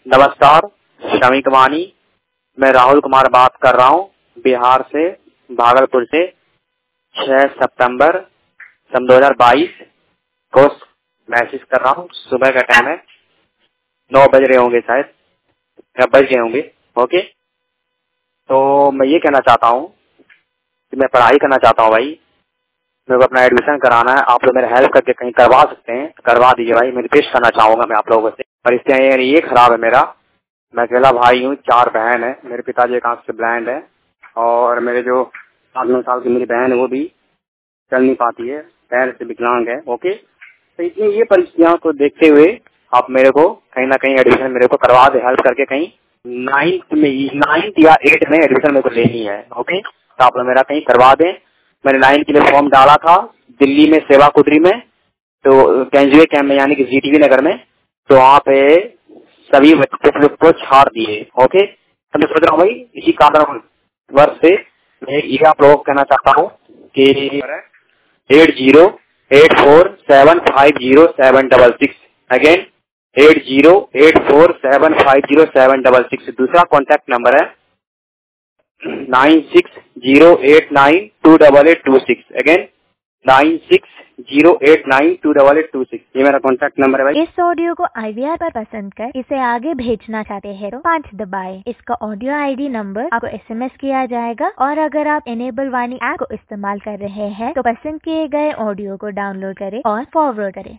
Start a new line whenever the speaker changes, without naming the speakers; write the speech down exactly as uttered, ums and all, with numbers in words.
नमस्कार, श्रमिक वाणी। मैं राहुल कुमार बात कर रहा हूँ बिहार से, भागलपुर से। छह सितंबर सन दो हज़ार बाईस को मैसेज कर रहा हूँ। सुबह का टाइम है, नौ बज रहे होंगे शायद, या बज गए होंगे। ओके, तो मैं ये कहना चाहता हूँ कि मैं पढ़ाई करना चाहता हूँ भाई। मेरे को अपना एडमिशन कराना है। आप लोग मेरे हेल्प करके कहीं करवा सकते हैं, करवा दीजिए भाई। मैं रिक्वेस्ट करना चाहूँगा मैं आप लोगों से। परिस्थितियाँ ये खराब है मेरा, मैं अकेला भाई हूँ, चार बहन है। मेरे पिताजी एक आंख से ब्लाइंड है और मेरे जो सात नौ साल की मेरी बहन है वो भी चल नहीं पाती है, पैर से विकलांग है। ओके, तो इतनी ये परिस्थितियों को देखते हुए आप मेरे को कहीं ना कहीं एडमिशन मेरे को करवा दे, हेल्प करके। कहीं नाइन्थ में नाइन्थ या एट में एडमिशन मेरे को लेनी है। ओके, तो आप लोग मेरा कहीं करवा दें। मैंने नाइन्थ के लिए फॉर्म डाला था दिल्ली में, सेवा कुदरी में, तो कैंजुए कैंप में, यानी कि जीटीवी नगर में। तो वहाँ पे सभी बच्चों को छाड़ दिए। ओके, तो मैं सोच रहा हूँ भाई इसी कारण वर्ष से मैं ये आप लोगों को कहना चाहता हूँ कि eight zero eight four seven five zero seven double six again eight zero eight four seven five zero seven double six. दूसरा कॉन्टैक्ट नंबर है nine six zero eight nine two double eight two six again nine six zero eight nine two double eight two six. ये मेरा contact number है भाई।
इस audio को IVR पर पसंद कर इसे आगे भेजना चाहते हैं तो पाँच दबाएं। इसका ऑडियो आईडी नंबर आपको एसएमएस किया जाएगा। और अगर आप इनेबल वाणी ऐप को इस्तेमाल कर रहे हैं तो पसंद किए गए ऑडियो को डाउनलोड करें और फॉरवर्ड करें।